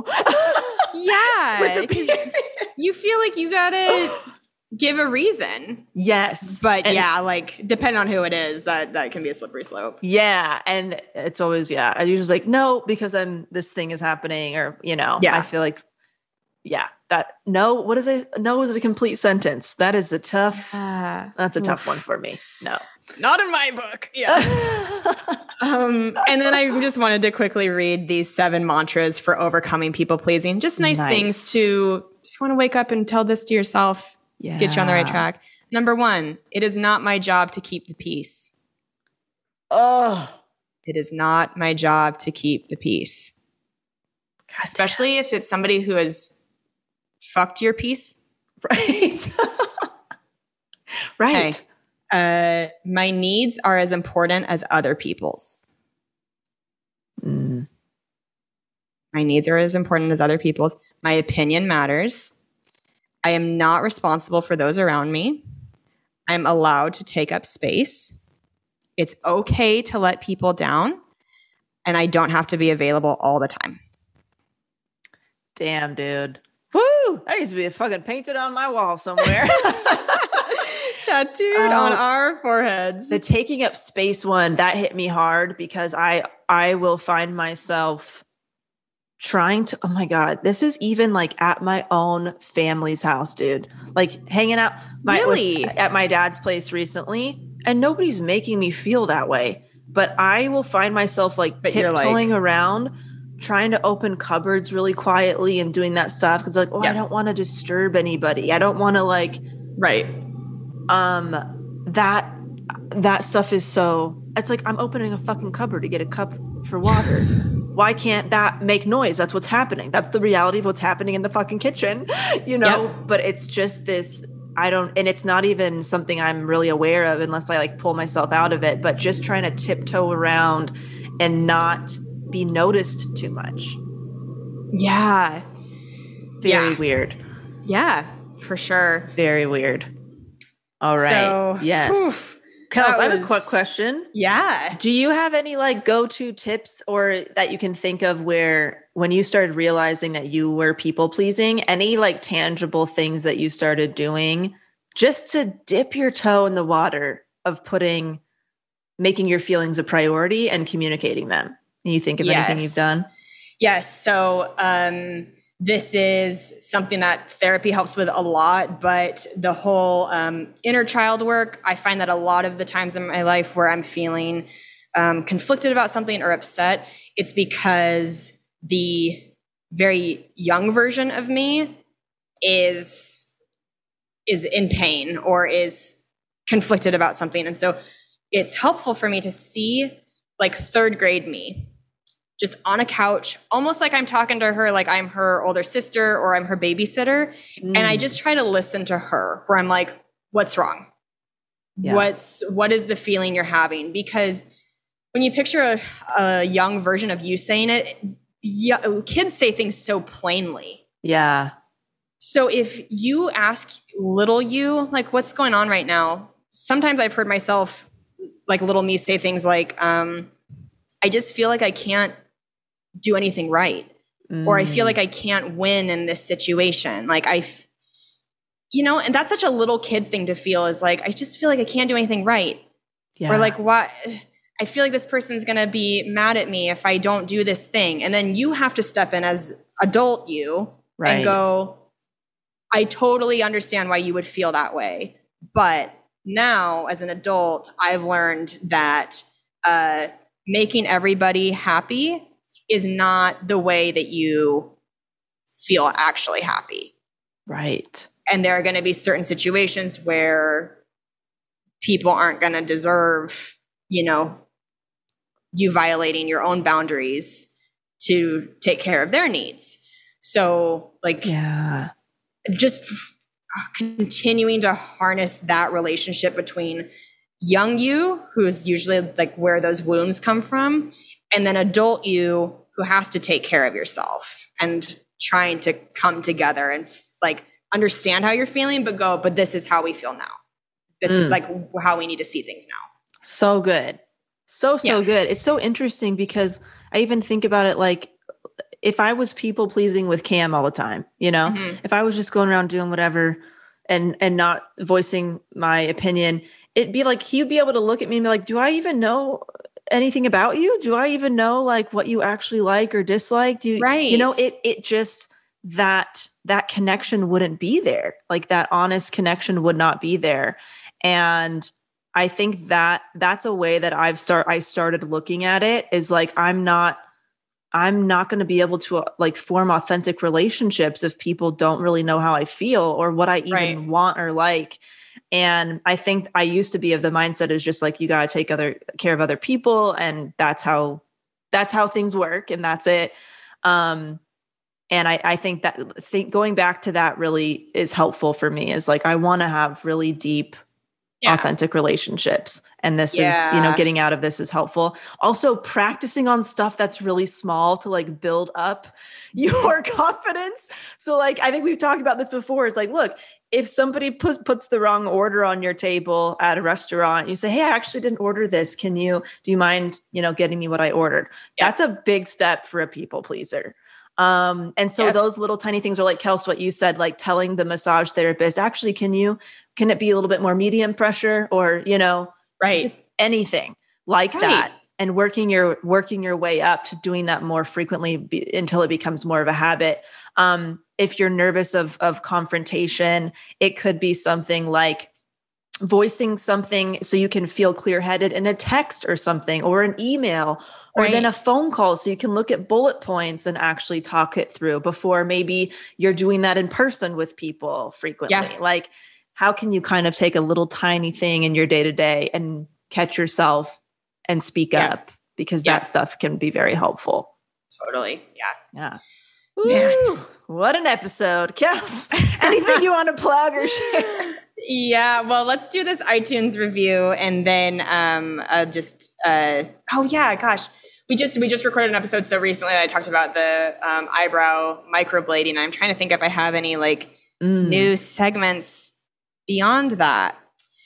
Yeah. With a 'cause period. you feel like you gotta give a reason. Yes. But And- yeah, like depending on who it is, that that can be a slippery slope. Yeah. And it's always, yeah. I usually like, no, because I'm, this thing is happening, or, you know, Yeah. I feel like, yeah, that no, what is a no is a complete sentence. That is a tough, that's a tough one for me. No. Not in my book. Yeah. um, and then I just wanted to quickly read these seven mantras for overcoming people pleasing. Just nice, Nice. things to, if you want to wake up and tell this to yourself, Yeah. get you on the right track. Number one, it is not my job to keep the peace. Oh, It is not my job to keep the peace. Especially if it's somebody who has fucked your peace. right. right. Hey, uh, my needs are as important as other people's. Mm. My needs are as important as other people's. My opinion matters. I am not responsible for those around me. I'm allowed to take up space. It's okay to let people down. And I don't have to be available all the time. Damn, dude. Woo! That needs to be fucking painted on my wall somewhere. Tattooed Oh. on our foreheads. The taking up space one, that hit me hard, because I I will find myself trying to, oh my God, this is even like at my own family's house, dude. Like hanging out my, with- Really? at my dad's place recently, and nobody's making me feel that way. But I will find myself like But you're like- tiptoeing around, trying to open cupboards really quietly and doing that stuff. Cause like, oh, Yeah. I don't want to disturb anybody. I don't want to like, Right. um that that stuff is so, it's like I'm opening a fucking cupboard to get a cup for water. Why can't that make noise? That's what's happening. That's the reality of what's happening in the fucking kitchen, you know? Yep. But it's just this, I don't, and it's not even something I'm really aware of unless I like pull myself out of it, but just trying to tiptoe around and not be noticed too much. Yeah. Very Yeah. weird. Yeah, for sure. Very weird. All right. So, yes. whew, Kels, that I have a was- quick question. Yeah. Do you have any like go-to tips or that you can think of where when you started realizing that you were people pleasing, any like tangible things that you started doing just to dip your toe in the water of putting, making your feelings a priority and communicating them? Can you think of anything you've done? Yes. So um, this is something that therapy helps with a lot, but the whole um, inner child work, I find that a lot of the times in my life where I'm feeling um, conflicted about something or upset, it's because the very young version of me is is in pain or is conflicted about something. And so it's helpful for me to see like third grade me just on a couch, almost like I'm talking to her like I'm her older sister or I'm her babysitter. Mm. And I just try to listen to her where I'm like, what's wrong? Yeah. What's what is the feeling you're having? Because when you picture a, a young version of you saying it, yeah, kids say things so plainly. Yeah. So if you ask little you, like, what's going on right now? Sometimes I've heard myself, like little me, say things like, um, I just feel like I can't do anything right. Mm. Or I feel like I can't win in this situation. Like I, f- you know, and that's such a little kid thing to feel is like, I just feel like I can't do anything right. Yeah. Or like, what? I feel like this person's going to be mad at me if I don't do this thing. And then you have to step in as adult you right. and go, I totally understand why you would feel that way. But now as an adult, I've learned that uh, making everybody happy is not the way that you feel actually happy. Right. And there are going to be certain situations where people aren't going to deserve, you know, you violating your own boundaries to take care of their needs. So like, yeah, just f- continuing to harness that relationship between young you, who's usually like where those wounds come from, and then adult you who has to take care of yourself and trying to come together and f- like understand how you're feeling, but go, but this is how we feel now. This mm. is like how we need to see things now. So good. So, so yeah. good. It's so interesting because I even think about it like if I was people pleasing with Cam all the time, you know, mm-hmm. if I was just going around doing whatever and, and not voicing my opinion, it'd be like, he'd be able to look at me and be like, do I even know anything about you? Do I even know like what you actually like or dislike? Do you, right. you know, it, it just, that, that connection wouldn't be there. Like that honest connection would not be there. And I think that that's a way that I've start, I started looking at it is like, I'm not, I'm not going to be able to uh, like form authentic relationships if people don't really know how I feel or what I even right. want or like. And I think I used to be of the mindset is just like, you got to take other care of other people. And that's how, that's how things work. And that's it. Um, and I, I think that think going back to that really is helpful for me is like, I want to have really deep, yeah. authentic relationships. And this yeah. is, you know, getting out of this is helpful. Also practicing on stuff that's really small to like build up your confidence. So like, I think we've talked about this before. It's like, look, if somebody puts, puts the wrong order on your table at a restaurant, you say, hey, I actually didn't order this. Can you, do you mind, you know, getting me what I ordered? Yeah. That's a big step for a people pleaser. Um, and so yeah. those little tiny things are like, Kels, what you said, like telling the massage therapist, actually, can you, can it be a little bit more medium pressure or, you know, right. just anything like right. that and working your, working your way up to doing that more frequently be, until it becomes more of a habit. Um, if you're nervous of, of confrontation, it could be something like voicing something so you can feel clear-headed in a text or something, or an email, or right. then a phone call so you can look at bullet points and actually talk it through before maybe you're doing that in person with people frequently. Yeah. Like, how can you kind of take a little tiny thing in your day-to-day and catch yourself and speak yeah. up? Because yeah. that stuff can be very helpful. Totally. Yeah. Yeah. Ooh, what an episode. Kels, anything you want to plug or share? Yeah, well, let's do this iTunes review and then um, uh, just, uh, oh yeah, gosh. We just we just recorded an episode so recently that I talked about the um, eyebrow microblading. I'm trying to think if I have any like mm. new segments beyond that.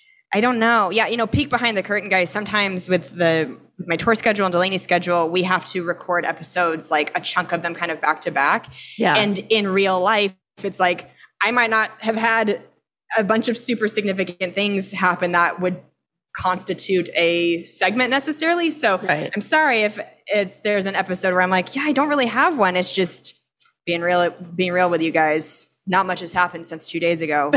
I don't know. Yeah, you know, peek behind the curtain, guys. Sometimes with the with my tour schedule and Delaney's schedule, we have to record episodes, like a chunk of them kind of back to back. Yeah. And in real life, it's like I might not have had a bunch of super significant things happen that would constitute a segment necessarily. So right. I'm sorry if it's there's an episode where I'm like, yeah, I don't really have one. It's just being real, being real with you guys. Not much has happened since two days ago.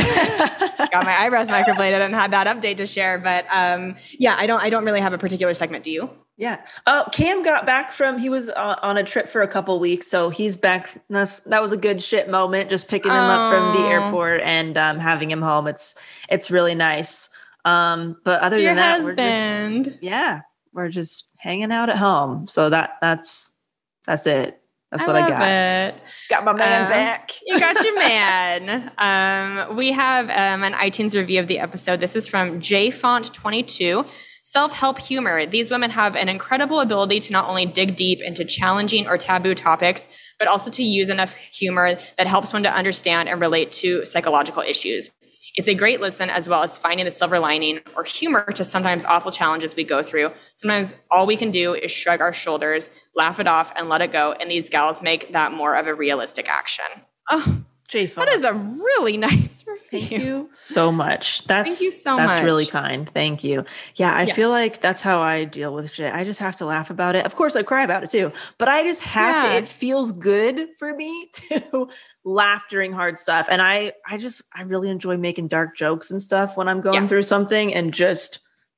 Got my eyebrows microbladed and had that update to share. But um, yeah, I don't I don't really have a particular segment. Do you? Yeah. Oh, Cam got back from, he was uh, on a trip for a couple weeks. So he's back. That's, that was a good shit moment. Just picking him oh. up from the airport and um, having him home. It's, it's really nice. Um, but other Your than that, husband. we're just, yeah, we're just hanging out at home. So that that's, that's it. That's I what I love got. It. Got my man um, back. You got your man. Um, we have um, an iTunes review of the episode. This is from J Font twenty-two. Self-help humor. These women have an incredible ability to not only dig deep into challenging or taboo topics, but also to use enough humor that helps one to understand and relate to psychological issues. It's a great listen, as well as finding the silver lining or humor to sometimes awful challenges we go through. Sometimes all we can do is shrug our shoulders, laugh it off, and let it go. And these gals make that more of a realistic action. Oh, J-Font. That is a really nice review. Thank you so much. That's, Thank you so that's much. That's really kind. Thank you. Yeah, I yeah. feel like that's how I deal with shit. I just have to laugh about it. Of course, I cry about it too, but I just have yeah. to. It feels good for me to laugh during hard stuff. And I, I just, I really enjoy making dark jokes and stuff when I'm going yeah. through something, and just,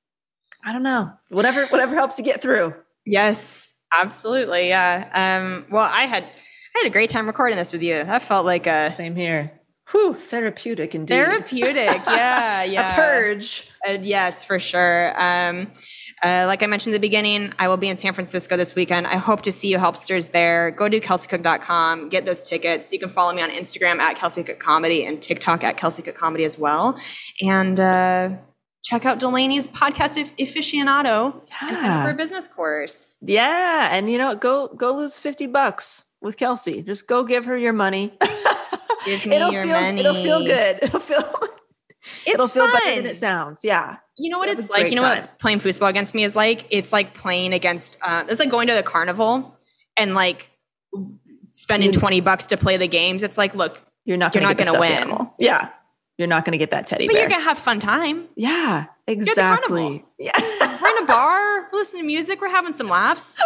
I don't know, whatever, whatever helps to get through. Yes, absolutely. Yeah. Um, well, I had, I had a great time recording this with you. That felt like a same here. Whew, therapeutic indeed. Therapeutic. Yeah. Yeah. A purge. Uh, yes, for sure. Um, Uh, like I mentioned at the beginning, I will be in San Francisco this weekend. I hope to see you helpsters there. Go to kelsey cook dot com, get those tickets. You can follow me on Instagram at Kelsey Cook Comedy and TikTok at Kelsey Cook Comedy as well. And uh, check out Delaney's podcast, Aficionado, yeah. and sign up for a business course. Yeah. And, you know, go go lose fifty bucks with Kelsey. Just go give her your money. Give me it'll your feel, money. It'll feel good. It'll feel It's It'll feel fun. better than it sounds. Yeah. You know what It'll it's like? You know time. what playing foosball against me is like? It's like playing against, uh, it's like going to the carnival and like spending you, twenty bucks to play the games. It's like, look, you're not going to win. Animal. Yeah. You're not going to get that teddy but bear. But you're going to have fun time. Yeah, exactly. Yeah. We're in a bar, we're listening to music, we're having some laughs.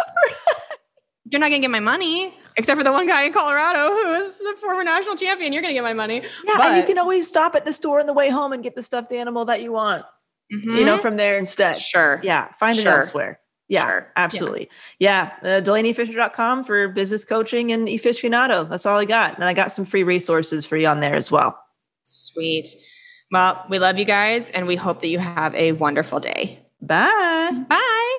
You're not going to get my money, except for the one guy in Colorado who is the former national champion. You're going to get my money. Yeah, but, and you can always stop at the store on the way home and get the stuffed animal that you want, mm-hmm. you know, from there instead. Sure. Yeah, find sure. it elsewhere. Yeah, sure. absolutely. Yeah, yeah. Uh, Delaney Fisher dot com for business coaching and Aficionado. That's all I got. And I got some free resources for you on there as well. Sweet. Well, we love you guys, and we hope that you have a wonderful day. Bye. Bye.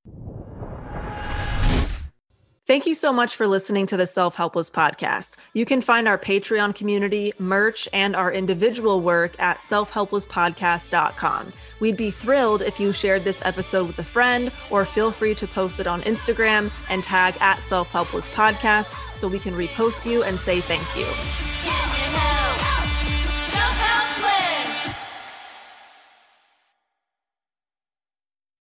Thank you so much for listening to the Self Helpless podcast. You can find our Patreon community, merch, and our individual work at self helpless podcast dot com. We'd be thrilled if you shared this episode with a friend, or feel free to post it on Instagram and tag at Self Helpless Podcast so we can repost you and say thank you.